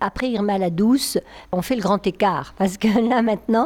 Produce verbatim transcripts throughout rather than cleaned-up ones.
après Irma la Douce, on fait le grand écart. Parce que là, maintenant,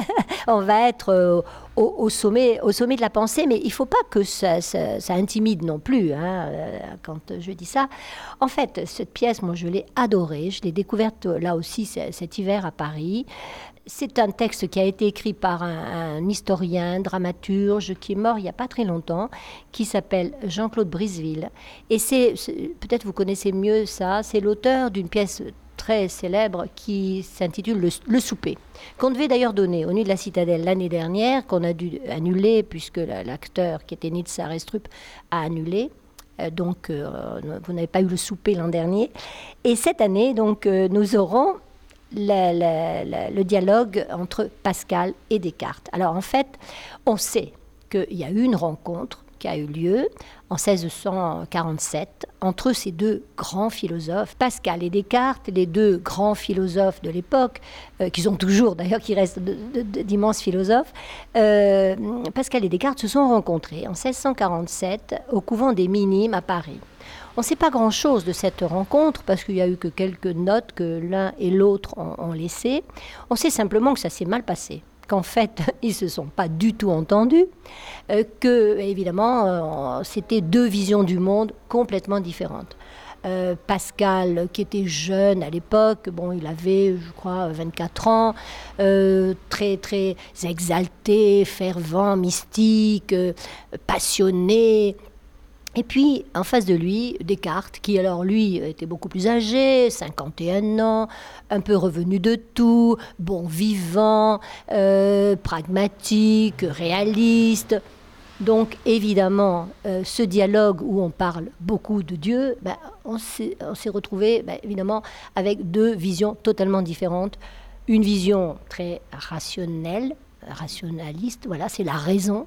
on va être euh, au, au, sommet, au sommet de la pensée. Mais il ne faut pas que ça, ça, ça intimide non plus, hein, euh, quand je dis ça. En fait, cette pièce, moi, je l'ai adorée. Je l'ai découverte, là aussi, cet hiver à Paris. C'est un texte qui a été écrit par un, un historien, dramaturge, qui est mort il n'y a pas très longtemps, qui s'appelle Jean-Claude Briseville. Et c'est, c'est, peut-être vous connaissez mieux ça, c'est l'auteur d'une pièce très célèbre qui s'intitule Le, Le Souper, qu'on devait d'ailleurs donner au Nuits de la Citadelle l'année dernière, qu'on a dû annuler puisque l'acteur qui était Nitsa Restrup a annulé. Euh, donc, euh, vous n'avez pas eu Le Souper l'an dernier. Et cette année, donc, euh, nous aurons Le, le, le dialogue entre Pascal et Descartes. Alors en fait, on sait qu'il y a eu une rencontre qui a eu lieu en seize cent quarante-sept entre ces deux grands philosophes, Pascal et Descartes, les deux grands philosophes de l'époque, euh, qui sont toujours d'ailleurs, qui restent de, de, de, d'immenses philosophes. Euh, Pascal et Descartes se sont rencontrés en seize cent quarante-sept au couvent des Minimes à Paris. On ne sait pas grand-chose de cette rencontre parce qu'il n'y a eu que quelques notes que l'un et l'autre ont, ont laissées. On sait simplement que ça s'est mal passé, qu'en fait, ils ne se sont pas du tout entendus, euh, que, évidemment, euh, c'était deux visions du monde complètement différentes. Euh, Pascal, qui était jeune à l'époque, bon, il avait, je crois, vingt-quatre ans, euh, très, très exalté, fervent, mystique, euh, passionné. Et puis, en face de lui, Descartes, qui alors, lui, était beaucoup plus âgé, cinquante et un ans, un peu revenu de tout, bon vivant, euh, pragmatique, réaliste. Donc, évidemment, euh, ce dialogue où on parle beaucoup de Dieu, ben, on s'est, on s'est retrouvé, ben, évidemment, avec deux visions totalement différentes. Une vision très rationnelle, rationaliste, voilà, c'est la raison,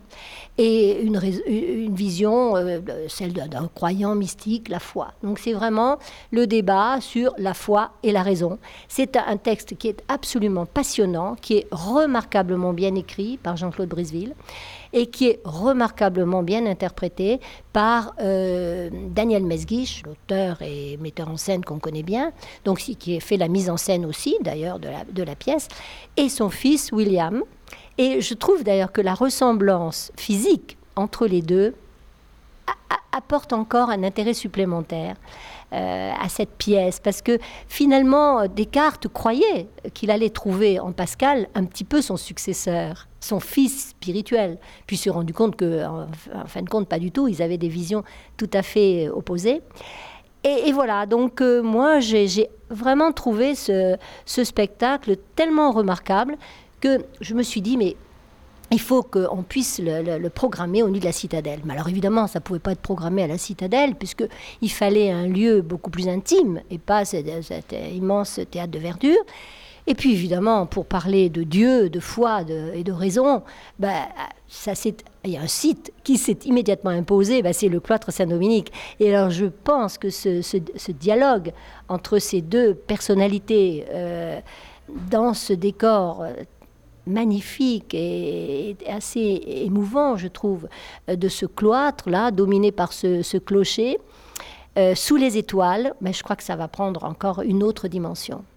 et une, une vision, euh, celle d'un, d'un croyant mystique, la foi. Donc c'est vraiment le débat sur la foi et la raison. C'est un texte qui est absolument passionnant, qui est remarquablement bien écrit par Jean-Claude Briseville, et qui est remarquablement bien interprété par euh, Daniel Mesguich, l'auteur et metteur en scène qu'on connaît bien, donc qui a fait la mise en scène aussi, d'ailleurs, de la, de la pièce, et son fils William. Et je trouve d'ailleurs que la ressemblance physique entre les deux a- a- apporte encore un intérêt supplémentaire euh, à cette pièce. Parce que finalement, Descartes croyait qu'il allait trouver en Pascal un petit peu son successeur, son fils spirituel. Puis il s'est rendu compte qu'en en fin de compte, pas du tout. Ils avaient des visions tout à fait opposées. Et, et voilà, donc euh, moi, j'ai, j'ai vraiment trouvé ce, ce spectacle tellement remarquable que je me suis dit, mais il faut qu'on puisse le, le, le programmer au Nuits de la Citadelle. Mais alors évidemment, ça ne pouvait pas être programmé à la Citadelle, puisqu'il fallait un lieu beaucoup plus intime, et pas cet, cet immense théâtre de verdure. Et puis évidemment, pour parler de Dieu, de foi de, et de raison, ben, ça c'est, il y a un site qui s'est immédiatement imposé, ben, c'est le cloître Saint-Dominique. Et alors je pense que ce, ce, ce dialogue entre ces deux personnalités euh, dans ce décor magnifique et assez émouvant, je trouve, de ce cloître-là, dominé par ce, ce clocher, euh, sous les étoiles, mais je crois que ça va prendre encore une autre dimension.